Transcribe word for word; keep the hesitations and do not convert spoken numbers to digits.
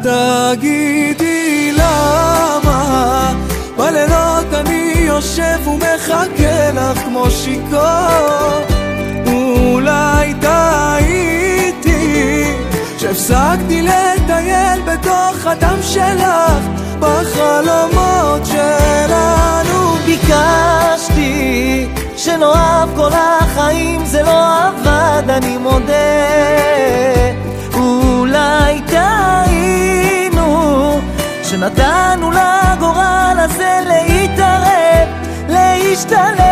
תגידי למה בלילות אני יושב ומחכה לך כמו שיקור. אולי טעיתי שהפסקתי לטייל בתוך הדם שלך בחלומות שלנו. ביקשתי שנאהב כל החיים, זה לא עבד אני מודה. אולי טעינו שנתנו לגורל הזה להתערב, להשתלב.